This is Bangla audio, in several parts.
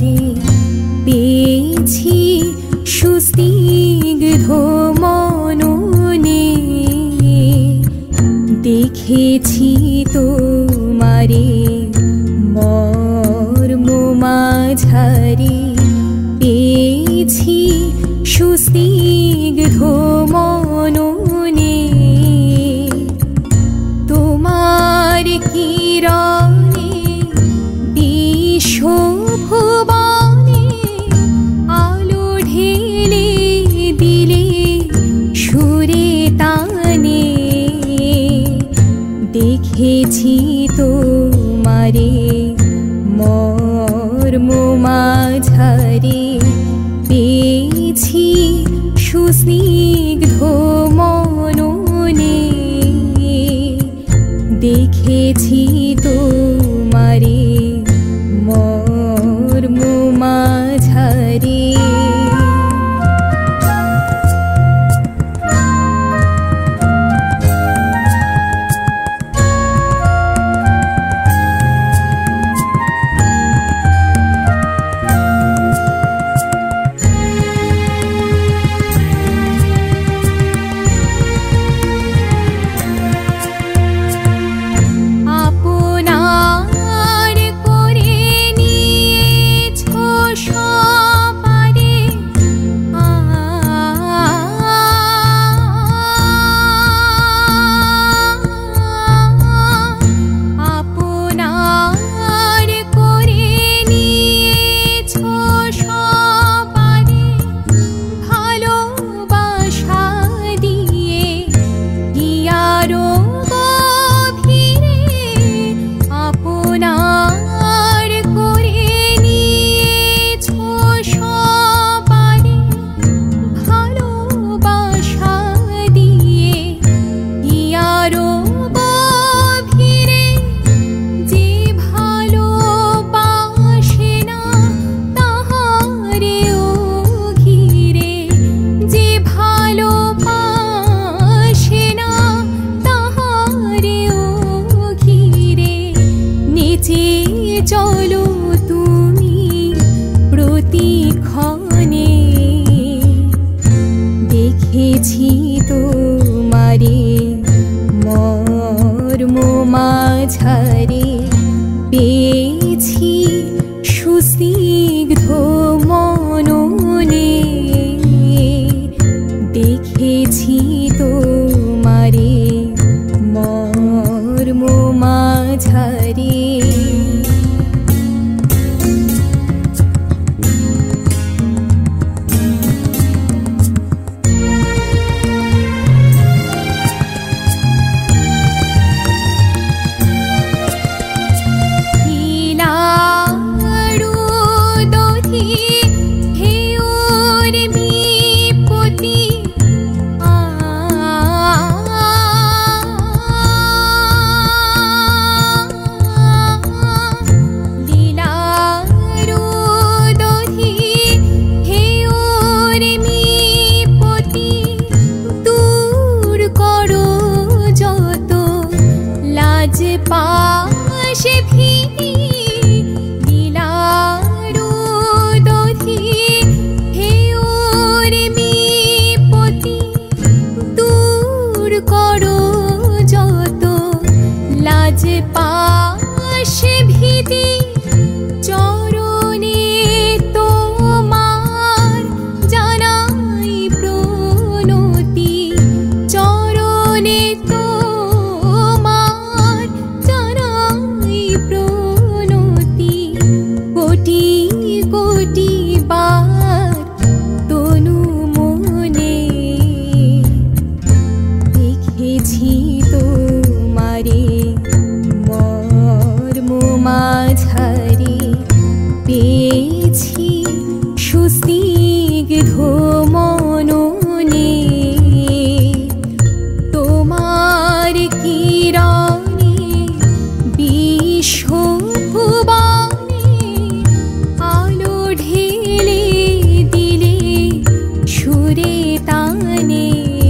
মাঝারে পেয়েছি সুস্নিগ্ধ মননে, দেখেছি তোমারে মর্ম মাঝারে পেয়েছি সুস্নিগ্ধ মননে, তোমার কিরণে বিশ্বভুবনে আলো ঢেলে দিলে সুরে তানে, দেখেছি তোমারে মর্ম মাঝারে পেয়েছি সুস্নিগ্ধ মননে, দেখেছি তোমারে মর্ম মাঝারে। চলো তুমি প্রতিক্ষণে, দেখেছি তোমারে মর্ম মাঝারে পেয়েছি সুস্নিগ্ধ মননে, দেখেছি তোমারে মর্ম মাঝারে। পাশে ভিড়ি লীলারু দধি হে ওরে বিপতি, দূর করো যত লাজ পাশে ভীতি, চরণে তোমার জানাই প্রণতি, চরণে কোটি কোটি বার তনু মনে, দেখেছি তোমারে মর্ম মাঝারে পেয়েছি সুস্নিগ্ধ মননে, তোমার কিরণে বিশ্বভুবনে আলো ঢেলে দিলে সুরে তানে,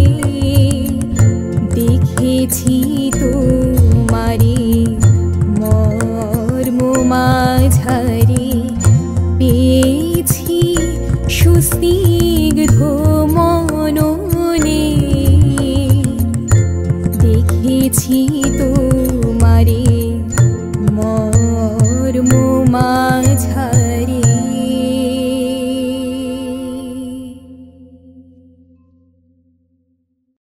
দেখেছি তোমারে মর্ম মাঝারে পেয়েছি দেখেছি তো